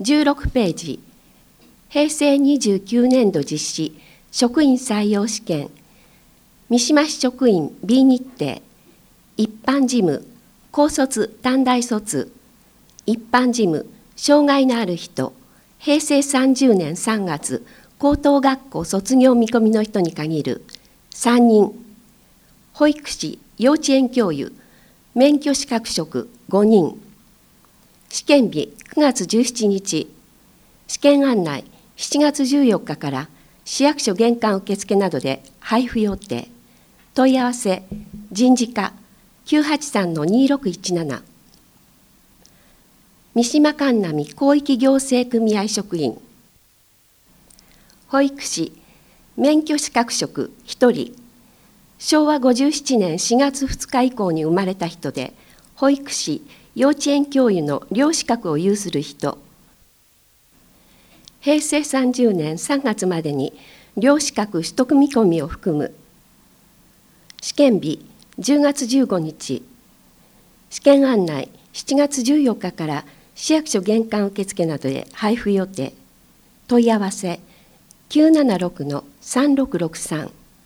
16ページ、平成29年度実施職員採用試験、三島市職員 B 日程、一般事務、高卒短大卒、一般事務、障害のある人、平成30年3月、高等学校卒業見込みの人に限る3人、保育士、幼稚園教諭、免許資格職5人、試験日9月17日、試験案内7月14日から市役所玄関受付などで配布予定。問い合わせ人事課 983-2617。 三島神波広域行政組合職員、保育士、免許資格職1人、昭和57年4月2日以降に生まれた人で、保育士、幼稚園教諭の両資格を有する人、平成30年3月までに両資格取得見込みを含む。試験日10月15日、試験案内7月14日から市役所玄関受付などで配布予定。問い合わせ 976-3663。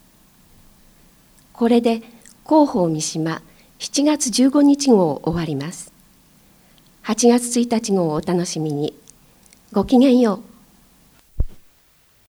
これで広報三島7月15日号を終わります。8月1日号をお楽しみに。ごきげんよう。